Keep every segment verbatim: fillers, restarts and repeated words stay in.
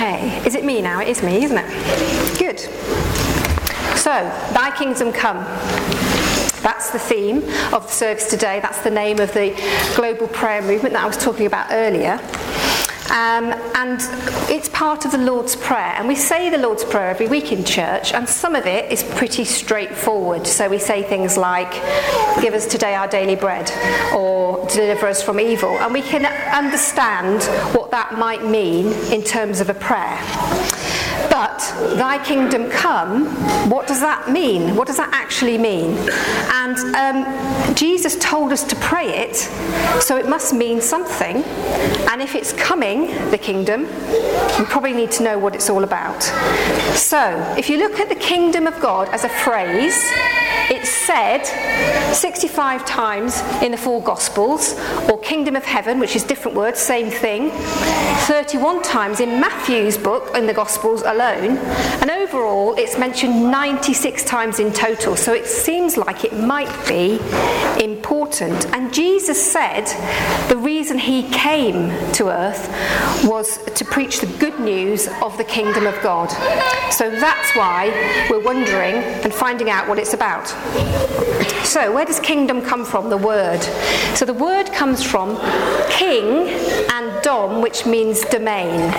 Okay, is it me now? It is me, isn't it? Good. So, thy kingdom come. That's the theme of the service today. That's the name of the global prayer movement that I was talking about earlier. Um, and it's part of the Lord's Prayer. And we say the Lord's Prayer every week in church, and some of it is pretty straightforward. So we say things like, give us today our daily bread, or deliver us from evil. And we can understand what that might mean in terms of a prayer. But thy kingdom come, what does that mean? What does that actually mean? And um, Jesus told us to pray it, so it must mean something. And if it's coming, the kingdom, we probably need to know what it's all about. So, if you look at the kingdom of God as a phrase, it's said sixty-five times in the four Gospels, or kingdom of heaven, which is different words, same thing, thirty-one times in Matthew's book, in the Gospels alone, and overall it's mentioned ninety-six times in total, so it seems like it might be important. And Jesus said the reason he came to earth was to preach the good news of the kingdom of God. So that's why we're wondering and finding out what it's about. So where does kingdom come from? The word. So the word comes from king and dom, which means domain.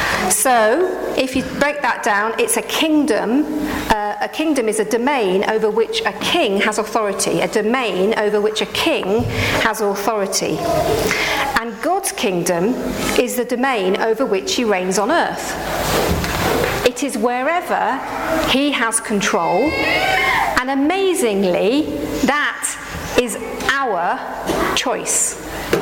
So if you break that down, it's a kingdom. Uh, a kingdom is a domain over which a king has authority. A domain over which a king has authority. And God's kingdom is the domain over which he reigns on earth. It is wherever he has control. And amazingly, that is our choice.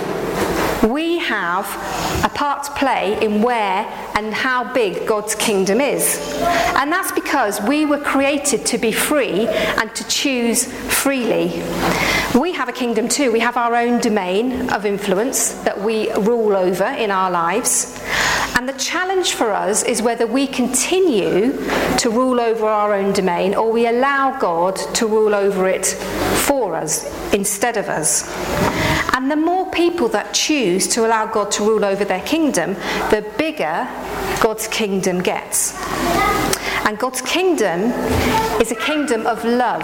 We have a part to play in where and how big God's kingdom is. And that's because we were created to be free and to choose freely. We have a kingdom too. We have our own domain of influence that we rule over in our lives. And the challenge for us is whether we continue to rule over our own domain or we allow God to rule over it for us instead of us. And the more people that choose to allow God to rule over their kingdom, the bigger God's kingdom gets. And God's kingdom is a kingdom of love.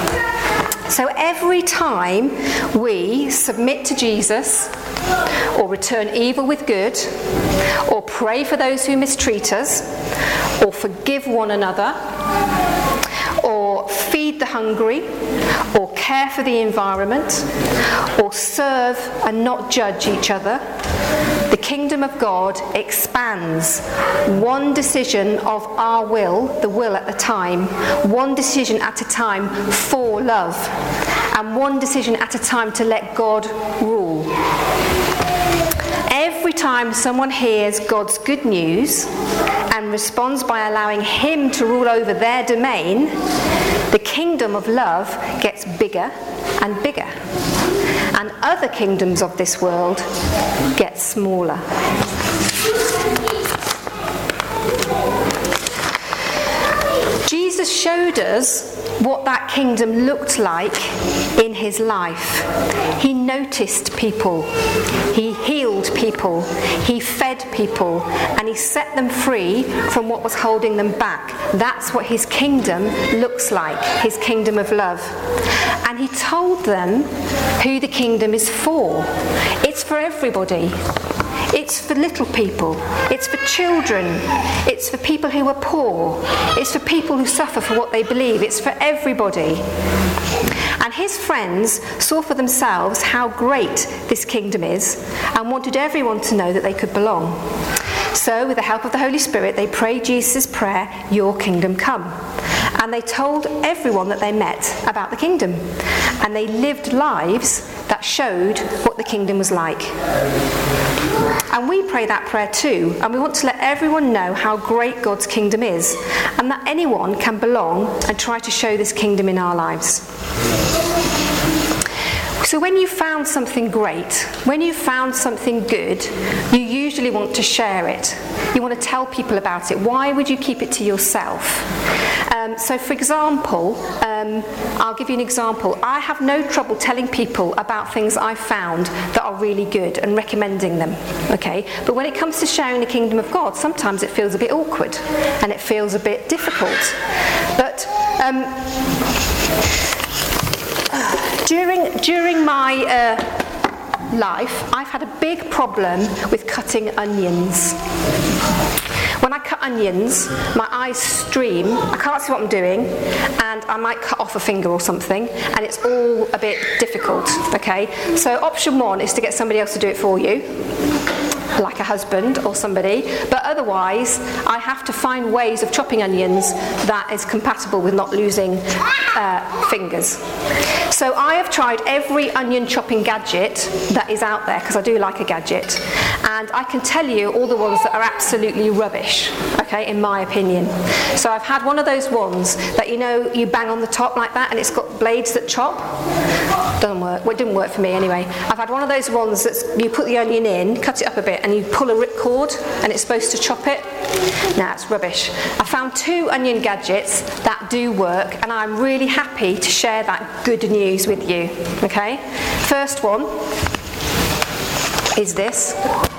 So every time we submit to Jesus, or return evil with good, or pray for those who mistreat us, or forgive one another, or feed the hungry, or care for the environment, or serve and not judge each other, the kingdom of God expands one decision of our will, the will at the time, one decision at a time for love, and one decision at a time to let God rule. Every time someone hears God's good news and responds by allowing him to rule over their domain, the kingdom of love gets bigger and bigger. And other kingdoms of this world get smaller. Jesus showed us what that kingdom looked like in his life. He noticed people, he healed people, he fed people, and he set them free from what was holding them back. That's what his kingdom looks like, his kingdom of love. And he told them who the kingdom is for. It's for everybody. It's for little people. It's for children. It's for people who are poor. It's for people who suffer for what they believe. It's for everybody. And his friends saw for themselves how great this kingdom is and wanted everyone to know that they could belong. So, with the help of the Holy Spirit, they prayed Jesus' prayer, "Your kingdom come." And they told everyone that they met about the kingdom. And they lived lives that showed what the kingdom was like. And we pray that prayer too, and we want to let everyone know how great God's kingdom is, and that anyone can belong and try to show this kingdom in our lives. So when you found something great, when you found something good, you usually want to share it. You want to tell people about it. Why would you keep it to yourself? Um, so for example, um, I'll give you an example. I have no trouble telling people about things I found that are really good and recommending them, okay? But when it comes to sharing the kingdom of God, sometimes it feels a bit awkward and it feels a bit difficult. But um, during, during my uh, life, I've had a big problem with cutting onions. When I cut onions, my eyes stream, I can't see what I'm doing, and I might cut off a finger or something, and it's all a bit difficult, okay? So option one is to get somebody else to do it for you, like a husband or somebody, but otherwise I have to find ways of chopping onions that is compatible with not losing uh, fingers. So I have tried every onion chopping gadget that is out there, because I do like a gadget, and I can tell you all the ones that are absolutely rubbish, okay, in my opinion. So I've had one of those ones that, you know, you bang on the top like that and it's got blades that chop. Doesn't work. Well, it didn't work for me anyway. I've had one of those ones that you put the onion in, cut it up a bit, and you pull a ripcord and it's supposed to chop it. Nah, it's rubbish. I found two onion gadgets that do work, and I'm really happy to share that good news with you, okay? First one is this.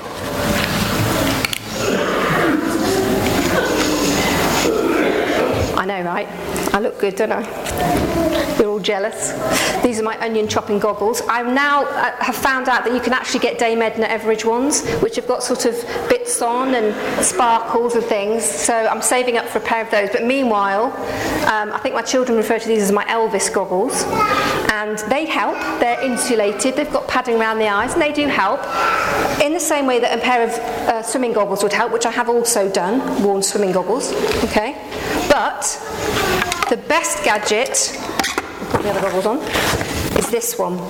I know, right? I look good, don't I? You're all jealous. These are my onion chopping goggles. I now uh, have found out that you can actually get Dame Edna Everage ones, which have got sort of bits on and sparkles and things. So I'm saving up for a pair of those. But meanwhile, um, I think my children refer to these as my Elvis goggles. And they help. They're insulated. They've got padding around the eyes, and they do help. In the same way that a pair of uh, swimming goggles would help, which I have also done, worn swimming goggles. Okay? But the best gadget, I'll put the other goggles on, is this one.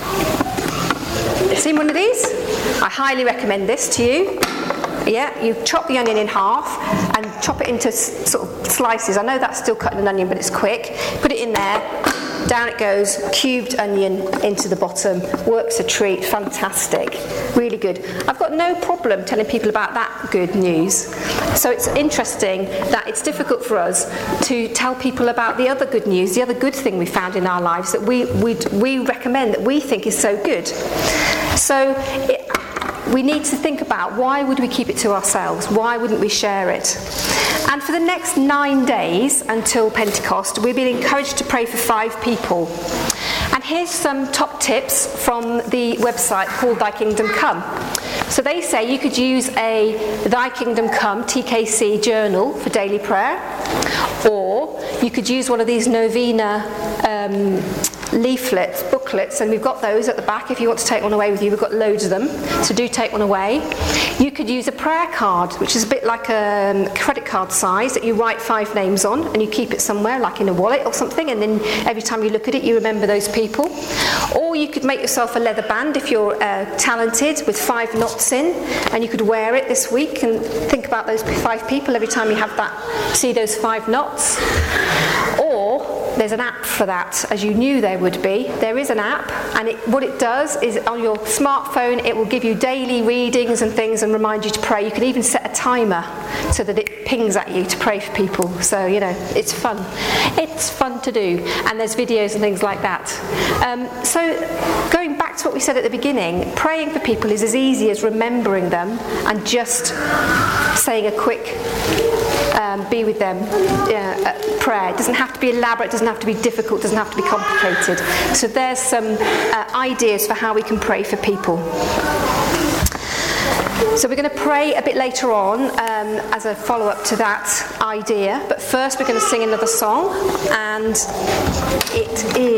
Seen one of these? I highly recommend this to you. Yeah, you chop the onion in half and chop it into s- sort of slices. I know that's still cutting an onion, but it's quick. Put it in there, down it goes, cubed onion into the bottom. Works a treat, fantastic, really good. I've got no problem telling people about that good news. So it's interesting that it's difficult for us to tell people about the other good news, the other good thing we found in our lives that we we we recommend, that we think is so good. So it, we need to think about, why would we keep it to ourselves? Why wouldn't we share it? And for the next nine days until Pentecost, we've been encouraged to pray for five people. And here's some top tips from the website called Thy Kingdom Come. So they say you could use a Thy Kingdom Come T K C journal for daily prayer, or you could use one of these Novena um, leaflets, booklets, and we've got those at the back if you want to take one away with you. We've got loads of them, so do take one away. You could use a prayer card, which is a bit like a credit card size, that you write five names on and you keep it somewhere, like in a wallet or something, and then every time you look at it you remember those people. Or you could make yourself a leather band if you're uh, talented, with five knots in, and you could wear it this week and think about those five people every time you have that, see those five knots. Or there's an app for that, as you knew there would be. There is an app, and it, what it does is on your smartphone it will give you daily readings and things and remind you to pray. You can even set a timer so that it pings at you to pray for people. So, you know, it's fun. It's fun to do, and there's videos and things like that. Um, so going back to what we said at the beginning, praying for people is as easy as remembering them and just saying a quick Um, be with them uh, prayer. It doesn't have to be elaborate, doesn't have to be difficult, doesn't have to be complicated. So there's some uh, ideas for how we can pray for people. So we're going to pray a bit later on um, as a follow-up to that idea, but first we're going to sing another song, and it is